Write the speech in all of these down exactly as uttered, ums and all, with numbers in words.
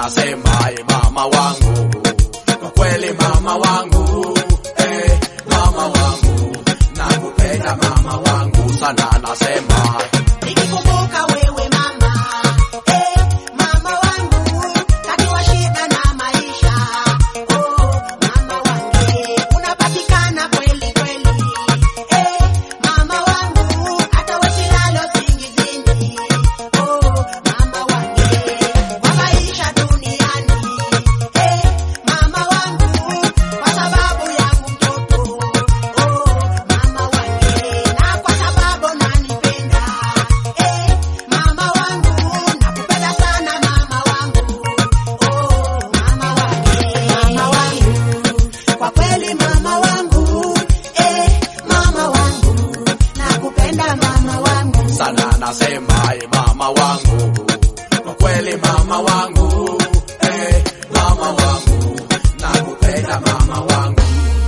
nasema eh, mama wangu, kwa kweli mama wangu, eh, mama wangu, nakupenda mama wangu sana, nasema nikikumbuka wewe mama, eh, mama wangu, kati wa shida na maisha, oh, mama wangu, unapatikana kweli kweli, eh, mama wangu, hata wasilalo singizini, oh, mama wangu, kwa maisha duniani, eh, mama wangu, kwa sababu yangu mtoto, oh, mama wangu, na kwa sababu nanipenda, eh, mama wangu, nakupenda sana mama wangu, oh, mama wangu, mama wangu, kwa kweli mama wangu, eh, mama wangu, nakupenda mama wangu sana, nasema eh, mama wangu, kwa kweli mama wangu, eh, mama wangu, nakupenda mama wangu.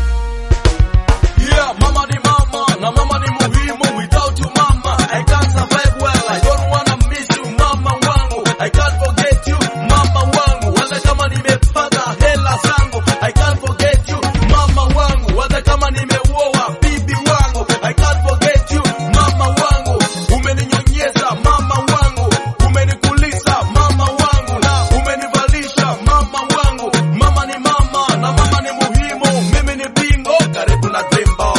Yeah, mama ni mama, na mama ni muhimu. Without you mama, I can't survive well. I don't wanna miss you mama wangu. I can't forget you mama wangu. Hata kama nimepata hela zangu, I can't forget you mama wangu. Hata kama nimeuoa bibi wangu, I can't forget you mama wangu. Umeninyonyesha mama wangu, umenikulisha mama wangu, na umenivalisha mama wangu. Mama ni mama, na mama ni muhimu. Mimi ni bingo, karibu na Dimbo.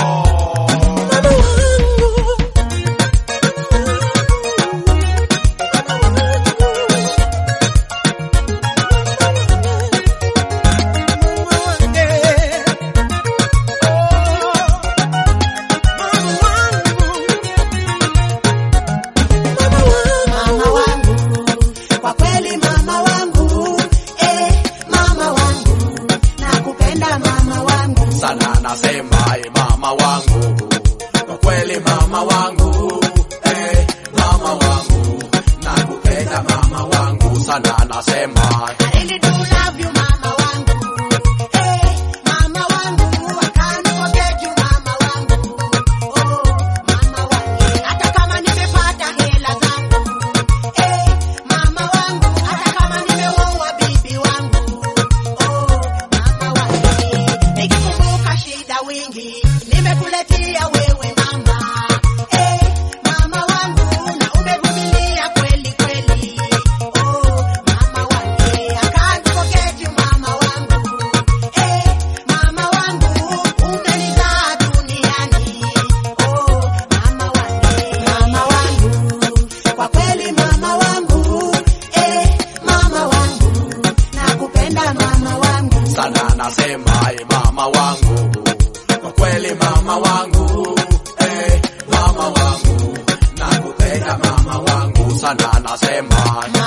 mama wangu, kwa kweli mama wangu, eh, mama wangu, nakupenda mama wangu Sana, nasema eh, mama wangu, kwa kweli mama wangu, eh, mama wangu, nakupenda mama wangu sana, nasema I really do love you mama wangu, eh, mama wangu, I can't forget you mama wangu, oh, mama wangu, hata kama nimepata hela zangu, eh, mama wangu, hata kama nimeoa bibi wangu, oh, mama wangu, nikikumbuka shida wingi nimekuletea wewe mama, eh, mama wangu, na umevumilia kweli kweli, oh, mama wangu, I can't forget you mama wangu, eh, mama wangu, umenizaa duniani, oh, mama wangu, mama wangu, kwa kweli mama wangu, eh, mama wangu, nakupenda mama wangu sana, nasema eh, mama wangu, kwa kweli mama wangu, eh, mama wangu, nakupenda mama wangu sana, nasema